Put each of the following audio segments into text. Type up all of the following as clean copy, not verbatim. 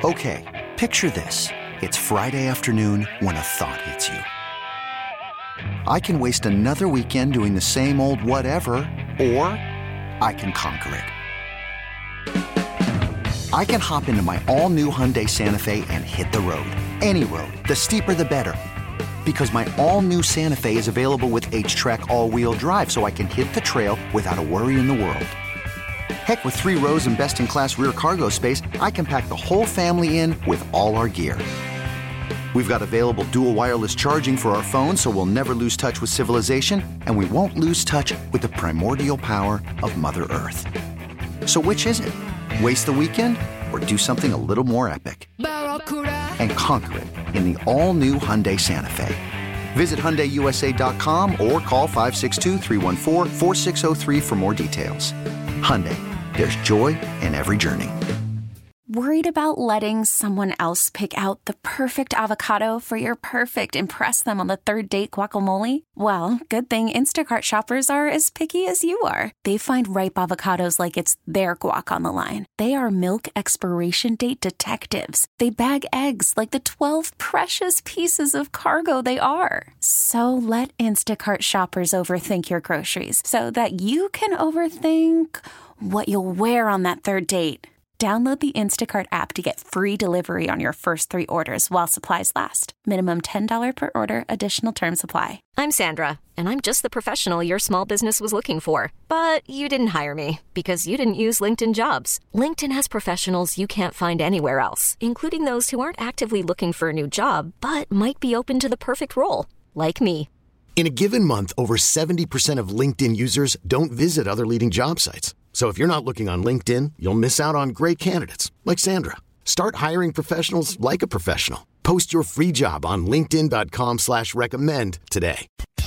Okay, picture this. It's Friday afternoon when a thought hits you. I can waste another weekend doing the same old whatever, or I can conquer it. I can hop into my all-new Hyundai Santa Fe and hit the road. Any road. The steeper, the better. Because my all-new Santa Fe is available with H-Track all-wheel drive, so I can hit the trail without a worry in the world. Heck, with 3 rows and best-in-class rear cargo space, I can pack the whole family in with all our gear. We've got available dual wireless charging for our phones, so we'll never lose touch with civilization, and we won't lose touch with the primordial power of Mother Earth. So which is it? Waste the weekend or do something a little more epic? And conquer it in the all-new Hyundai Santa Fe. Visit HyundaiUSA.com or call 562-314-4603 for more details. Hyundai, there's joy in every journey. Worried about letting someone else pick out the perfect avocado for your perfect impress them on the third date guacamole? Well, good thing Instacart shoppers are as picky as you are. They find ripe avocados like it's their guac on the line. They are milk expiration date detectives. They bag eggs like the 12 precious pieces of cargo they are. So let Instacart shoppers overthink your groceries so that you can overthink what you'll wear on that third date. Download the Instacart app to get free delivery on your first 3 orders while supplies last. Minimum $10 per order. Additional terms apply. I'm Sandra, and I'm just the professional your small business was looking for. But you didn't hire me because you didn't use LinkedIn Jobs. LinkedIn has professionals you can't find anywhere else, including those who aren't actively looking for a new job, but might be open to the perfect role, like me. In a given month, over 70% of LinkedIn users don't visit other leading job sites. So if you're not looking on LinkedIn, you'll miss out on great candidates like Sandra. Start hiring professionals like a professional. Post your free job on linkedin.com/recommend today.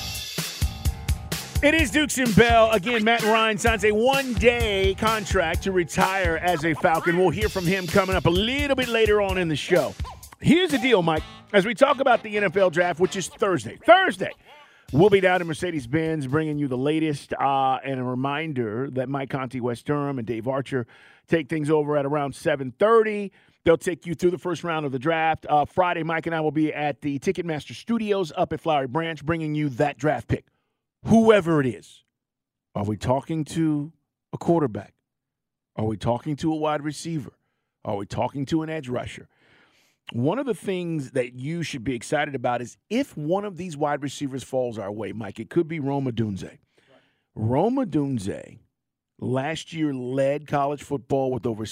It is Dukes and Bell. Again, Matt Ryan signs a 1-day contract to retire as a Falcon. We'll hear from him coming up a little bit later on in the show. Here's the deal, Mike. As we talk about the NFL draft, which is Thursday, we'll be down in Mercedes-Benz bringing you the latest and a reminder that Mike Conti, West Durham, and Dave Archer take things over at around 7:30. They'll take you through the first round of the draft. Friday, Mike and I will be at the Ticketmaster Studios up at Flowery Branch bringing you that draft pick. Whoever it is. Are we talking to a quarterback? Are we talking to a wide receiver? Are we talking to an edge rusher? One of the things that you should be excited about is if one of these wide receivers falls our way, Mike, it could be Rome Odunze. Right. Rome Odunze last year led college football with over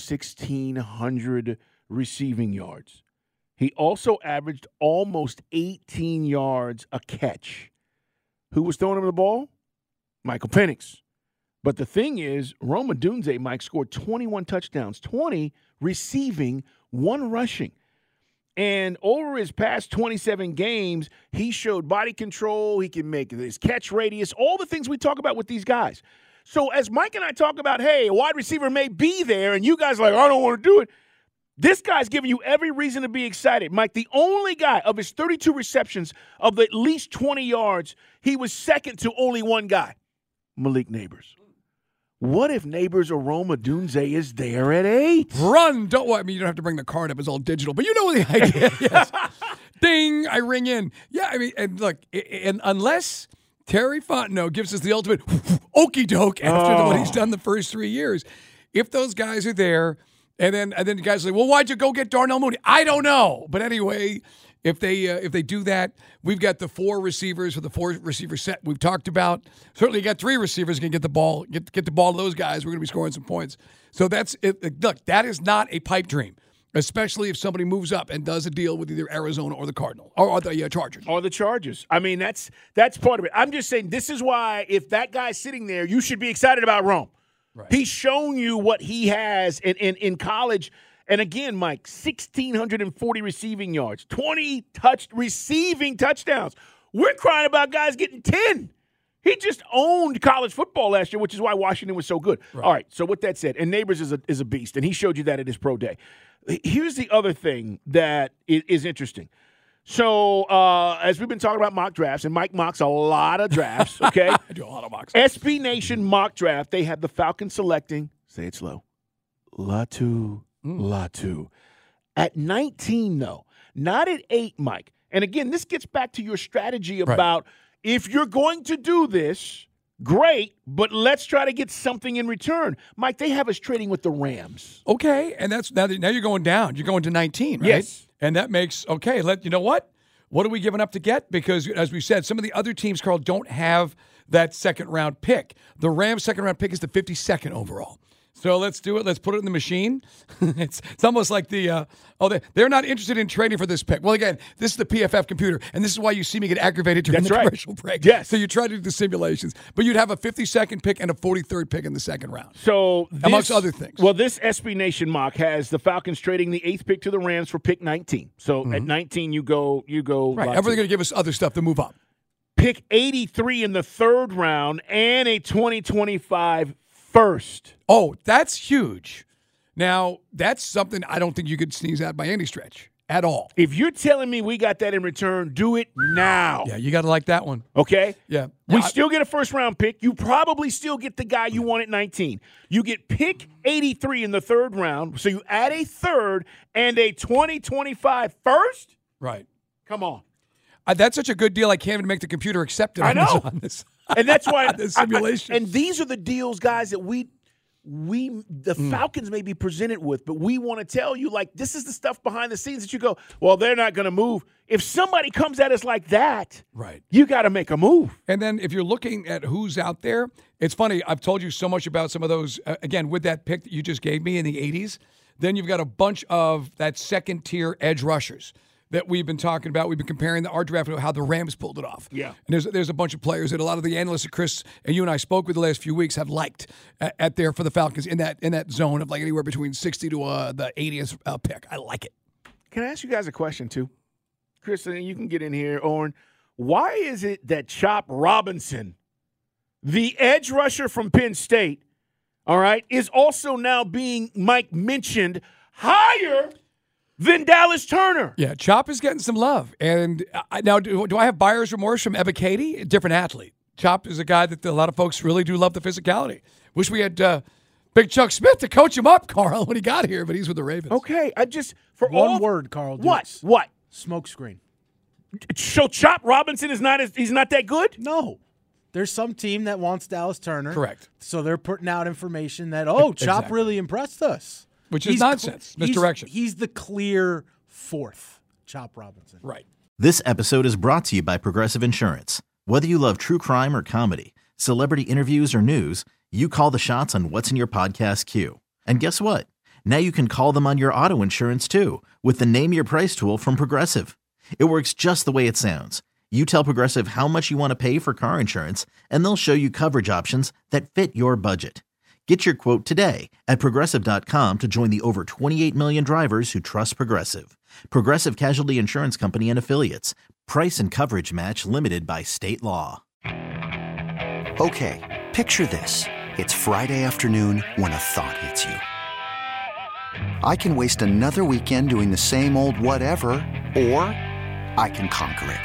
1,600 receiving yards. He also averaged almost 18 yards a catch. Who was throwing him the ball? Michael Penix. But the thing is, Rome Odunze, Mike, scored 21 touchdowns, 20 receiving, 1 rushing. And over his past 27 games, he showed body control. He can make his catch radius, all the things we talk about with these guys. So as Mike and I talk about, hey, a wide receiver may be there, and you guys are like, I don't want to do it. This guy's giving you every reason to be excited. Mike, the only guy of his 32 receptions of at least 20 yards, he was second to only one guy, Malik Nabers. What if Nabers or Rome Odunze is there at 8? Run! Don't. Well, I mean, you don't have to bring the card up; it's all digital. But you know the idea. Yes. Ding! I ring in. Yeah, I mean, and look, and unless Terry Fontenot gives us the ultimate okey doke after what he's done the first 3 years, if those guys are there, and then the guys are like, well, why'd you go get Darnell Mooney? I don't know. But anyway, if they do that, we've got the 4 receivers for the 4 receiver set we've talked about. Certainly got 3 receivers can get the ball, get the ball to those guys. We're going to be scoring some points. So that's it. Look, that is not a pipe dream, especially if somebody moves up and does a deal with either Arizona or the Cardinal or the Chargers. Or the Chargers. I mean, that's part of it. I'm just saying this is why if that guy's sitting there, you should be excited about Rome. Right. He's shown you what he has in college. And again, Mike, 1,640 receiving yards, 20 receiving touchdowns. We're crying about guys getting 10. He just owned college football last year, which is why Washington was so good. Right. All right, so with that said, and Nabers is a beast, and he showed you that at his pro day. Here's the other thing that is interesting. So as we've been talking about mock drafts, and Mike mocks a lot of drafts, okay? I do a lot of mocks. SB Nation mock draft, they have the Falcons selecting, say it slow, Latu. At 19, though, not at 8, Mike. And again, this gets back to your strategy about if you're going to do this, great, but let's try to get something in return. Mike, they have us trading with the Rams. Okay, and that's now you're going down. You're going to 19, right? Yes. And that makes, you know what? What are we giving up to get? Because, as we said, some of the other teams, Carl, don't have that second-round pick. The Rams' second-round pick is the 52nd overall. So let's do it. Let's put it in the machine. It's almost like they're not interested in trading for this pick. Well, again, this is the PFF computer, and this is why you see me get aggravated during the commercial break. Yes. So you try to do the simulations. But you'd have a 52nd pick and a 43rd pick in the second round. So amongst other things. Well, this SB Nation mock has the Falcons trading the 8th pick to the Rams for pick 19. So at 19, you go. Right. Everyone's going to give us other stuff to move up. Pick 83 in the 3rd round and a 2025 first. Oh, that's huge. Now, that's something I don't think you could sneeze at by any stretch at all. If you're telling me we got that in return, do it now. Yeah, you got to like that one. Okay? Yeah. We still get a first-round pick. You probably still get the guy you want at 19. You get pick 83 in the 3rd round, so you add a 3rd and a 2025 first? Right. Come on. That's such a good deal, I can't even make the computer accept it. I know. On this. And that's why the simulation. And these are the deals, guys, that the Falcons may be presented with, but we want to tell you, like, this is the stuff behind the scenes that you go, well, they're not going to move. If somebody comes at us like that, right, you got to make a move. And then if you're looking at who's out there, it's funny. I've told you so much about some of those, again, with that pick that you just gave me in the 80s. Then you've got a bunch of that second-tier edge rushers that we've been talking about. We've been comparing our draft to how the Rams pulled it off. Yeah. And there's a bunch of players that a lot of the analysts that Chris and you and I spoke with the last few weeks have liked at there for the Falcons in that zone of like anywhere between 60 to the 80th pick. I like it. Can I ask you guys a question too? Chris, you can get in here, Oren. Why is it that Chop Robinson, the edge rusher from Penn State, all right, is also now being, Mike mentioned, higher than Dallas Turner? Yeah, Chop is getting some love. And now, do I have buyer's remorse from Ebiketie? A different athlete. Chop is a guy that a lot of folks really do love the physicality. Wish we had Big Chuck Smith to coach him up, Carl, when he got here, but he's with the Ravens. Okay, I just for one word, Carl. What? What? Smokescreen. So Chop Robinson is he's not that good? No. There's some team that wants Dallas Turner. Correct. So they're putting out information that Chop really impressed us. Which is nonsense. Misdirection. He's the clear 4th, Chop Robinson. Right. This episode is brought to you by Progressive Insurance. Whether you love true crime or comedy, celebrity interviews or news, you call the shots on what's in your podcast queue. And guess what? Now you can call them on your auto insurance too with the Name Your Price tool from Progressive. It works just the way it sounds. You tell Progressive how much you want to pay for car insurance, and they'll show you coverage options that fit your budget. Get your quote today at Progressive.com to join the over 28 million drivers who trust Progressive. Progressive Casualty Insurance Company and Affiliates. Price and coverage match limited by state law. Okay, picture this. It's Friday afternoon when a thought hits you. I can waste another weekend doing the same old whatever, or I can conquer it.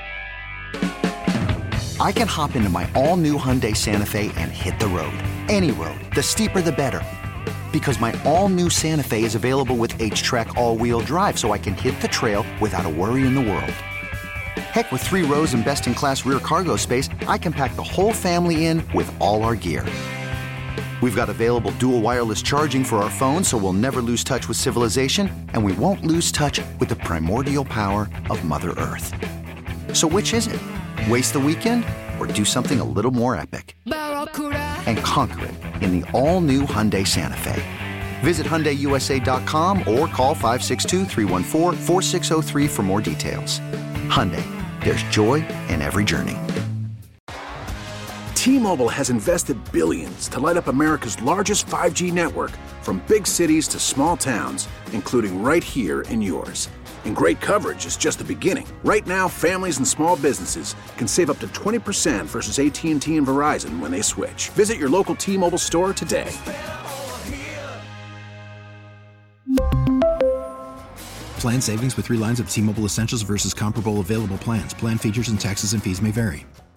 I can hop into my all-new Hyundai Santa Fe and hit the road. Any road. The steeper, the better. Because my all-new Santa Fe is available with H-Track all-wheel drive, so I can hit the trail without a worry in the world. Heck, with 3 rows and best-in-class rear cargo space, I can pack the whole family in with all our gear. We've got available dual wireless charging for our phones, so we'll never lose touch with civilization, and we won't lose touch with the primordial power of Mother Earth. So which is it? Waste the weekend or do something a little more epic? And conquer it in the all-new Hyundai Santa Fe. Visit HyundaiUSA.com or call 562-314-4603 for more details. Hyundai, there's joy in every journey. T-Mobile has invested billions to light up America's largest 5G network, from big cities to small towns, including right here in yours. And great coverage is just the beginning. Right now, families and small businesses can save up to 20% versus AT&T and Verizon when they switch. Visit your local T-Mobile store today. Plan savings with 3 lines of T-Mobile Essentials versus comparable available plans. Plan features and taxes and fees may vary.